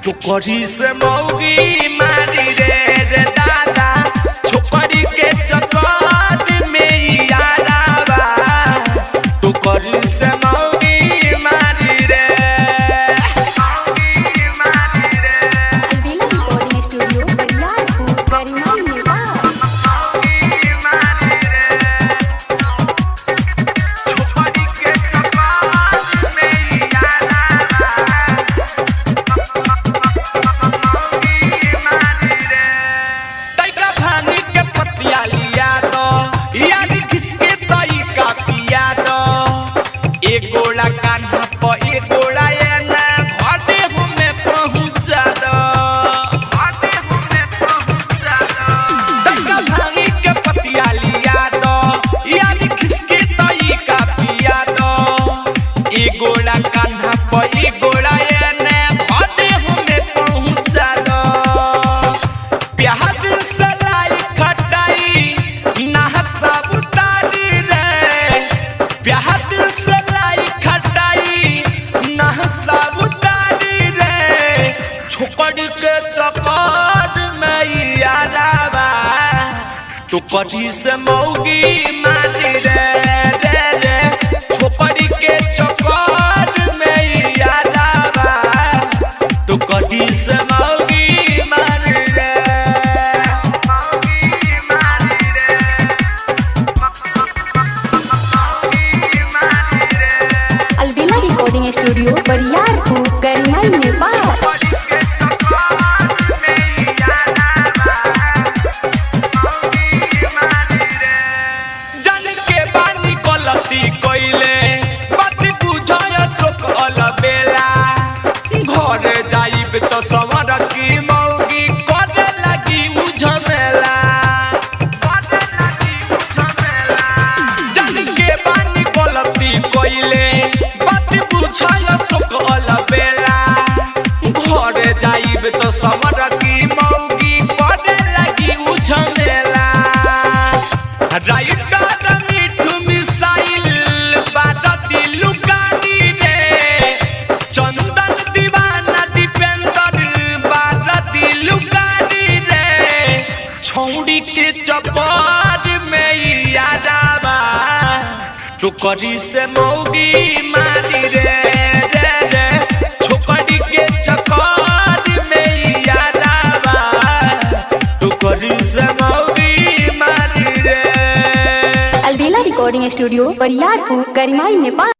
टोकरी से मौगी मारी रे दादा छोकरी के चक्कर में यारावा टोकरी से मौगी मारी रे अलबेला रिकॉर्डिंग स्टूडियो बरियारपुर गरिमा नेपाल। छोकरी के चक्कर में यारावा गोला कान्हा पे गोला ने भादे हमें पहुंचा दो प्यार सलाई खटाई ना सब उतारी रे प्यार सलाई खटाई ना सब उतारी रे छोकरी के चक्कर में यारावा टोकरी से मौगी मारी रे रे छोकरी के चक्कर में यारावा टोकरी से मौगी मारी रे अलबेला रिकॉर्डिंग स्टूडियो बरियारपुर गरिमा नेपाल। तो सवर की मौगी करे लगी उझमेला जन के बानी गलती कोइले बात बुझाय सकल बेला घरे जाइब तो सवर की मौगी करे लगी उझमेला राइटर मिठू मिसाइल बात दिलु कानी रे चंदन दीवाना छौड़ी के चक्कर में यारावा टोकरी से मौगी मारी रे छोकरी के चक्कर में यारावा टोकरी से मौगी मारी रे। Albela recording studio Bariyarpur Garima Nepal.